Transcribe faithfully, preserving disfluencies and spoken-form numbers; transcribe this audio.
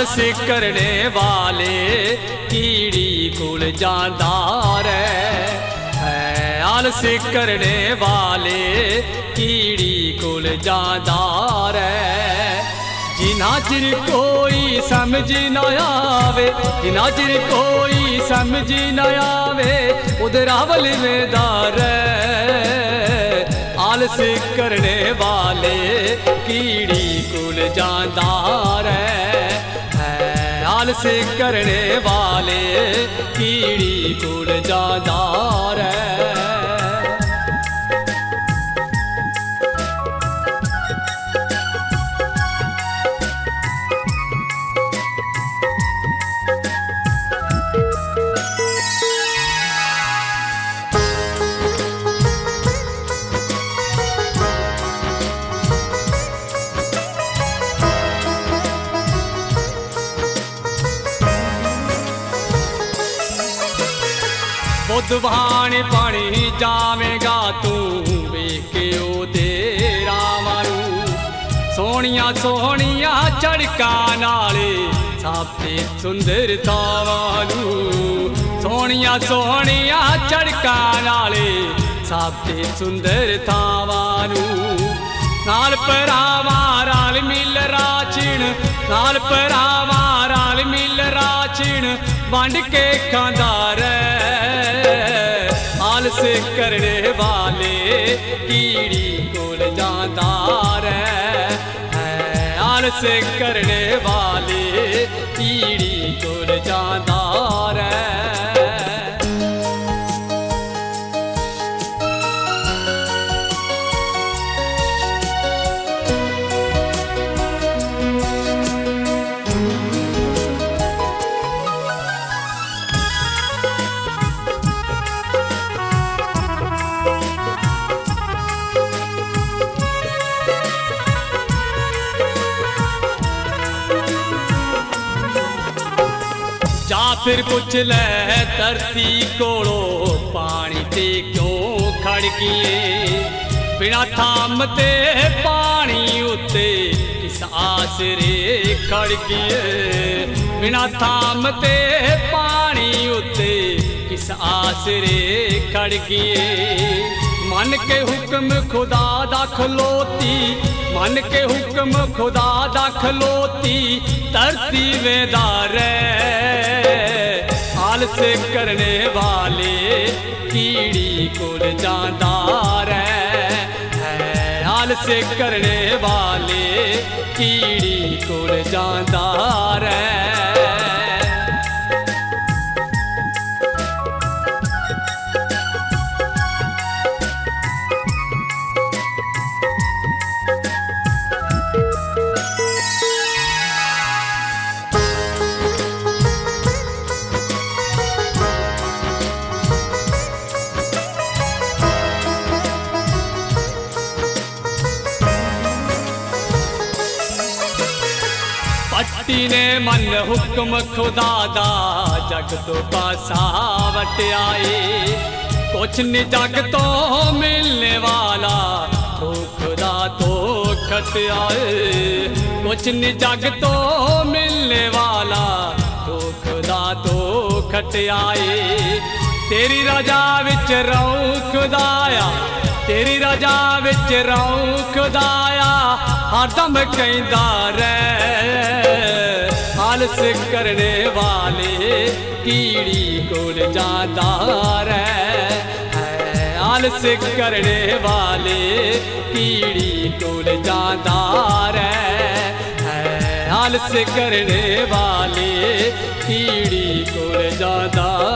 आलस करने वाले कीड़ी कुल जांदा है। आलस करने वाले कीड़ी कुल जांदा है। जिना चिर कोई समझ न आवे, जिना चिर कोई समझ न आवे उधरावल में दार। आलस करने वाले कीड़ी कुल जांदा है। आलस करने वाले कीड़ी कुल जांदा है। बुधवान पानी जावेगा तू वेखे ओदे रामानू। सोहणिया सोहणिया झड़का नाले साफे सुंदर थावानू। सोहणिया सोहणिया झड़का नाले साफे सुंदर थावानू। नाल परावा राल मिल राचिण, नाल परावा राल मिल राचिण वंड के खांदा आलस करने वाले कीड़ी कुल जांदा है। आलस करने वाले कीड़ी कुल जांदा है। जा फिर पुछ ले धरती कोलो पानी ते क्यों खड़किए। बिना थाम ते पानी उत्ते किस आसरे खड़किए। बिना थाम ते पानी उत्ते किस आसरे खड़किए। मन के हुक्म खुदा दा खलोती, मन के हुक्म खुदा दा खलोती धरती वेदार। आलस करने वाले कीड़ी कुल जांदा है। आलस करने वाले कीड़ी कुल जांदा है। पट्टी ने मन हुक्म खुदा दा जग तो पासा वट आए। कुछ न जग तो मिलने वाला तो खुदा तो खट आए। कुछ न जग तो मिलने वाला तो खुदा तो खट आए। तेरी रजा विच रहूं खुदाया, तेरी रजा विच रहूं खुदाया हरदम कहंदा रह। आलस करने वाले कीड़ी कुल जांदा है। आलस करने वाले कीड़ी कुल जांदा है। आलस करने वाले कीड़ी कुल जांदा